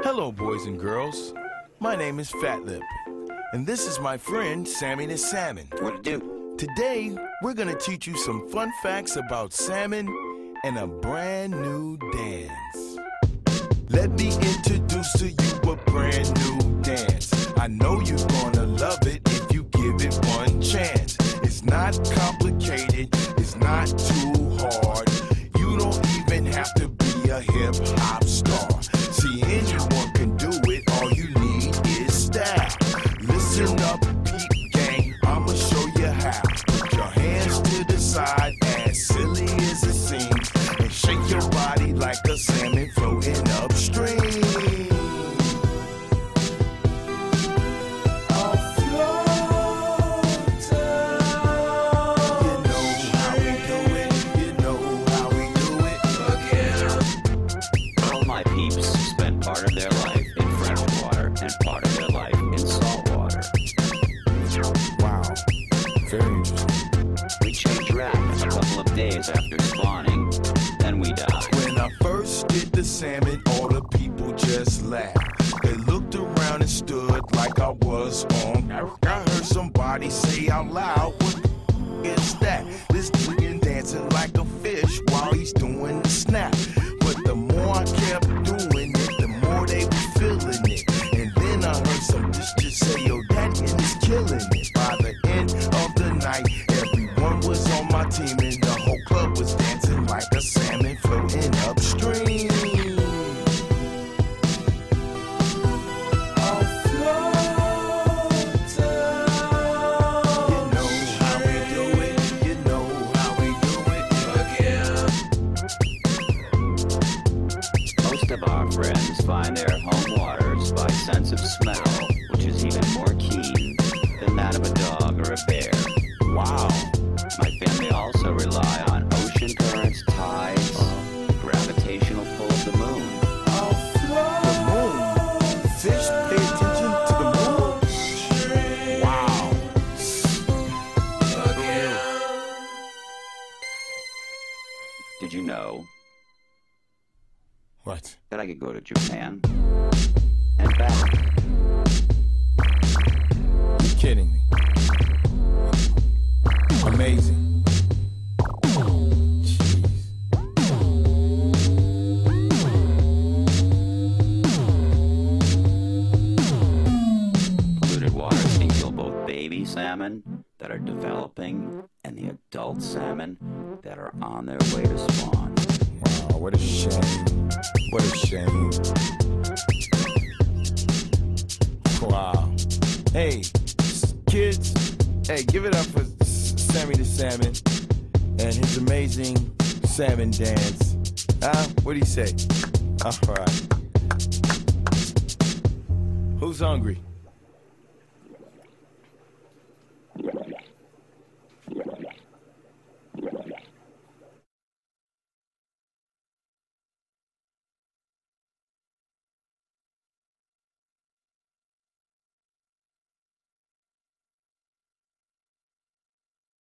Hello, boys and girls. My name is Fat Lip, and this is my friend Sammy the Salmon. What it do? Today, we're gonna teach you some fun facts about salmon and a brand new dance. Let me introduce to you a brand new dance. I know you're gonna love it if you give it one chance. It's not complicated, it's not too hard. You don't even have to be a hip-hop star. See, anyone can do it, all you need is style. Listen up, peep gang, I'ma show you how. Put your hands to the side, as silly as it seems, and shake your body like a salmon floating upstream. Part of their life in fresh water and part of their life in salt water. Wow, very interesting. We change wrap a couple of days after spawning, then we die. When I first did the salmon, all the people just laughed. They looked around and stood like I was on. I heard somebody say out loud, "What is that?" This nigga dancing like a fish while he's doing the snap. But the more I kept doing it, the more they were feeling it. And then I heard some just say, "Yo, that is killing it." By the end of the night, everyone was on my team and the whole club was dancing like a salmon floating upstream. Most of our friends find their home waters by sense of smell, which is even more keen than that of a dog or a bear. Wow. My family also rely on ocean currents, tides, gravitational pull of the moon. The moon. Fish pay attention to the moon. Wow. Did you know What? that I could go to Japan and back? You're kidding me. Amazing. Jeez. Polluted waters can kill both baby salmon that are developing and the adult salmon that are on their way to spawn. Wow, what a shame. What a shame. Wow. Hey, kids, hey, give it up for Sammy the Salmon and his amazing salmon dance. What do you say? All right. Who's hungry?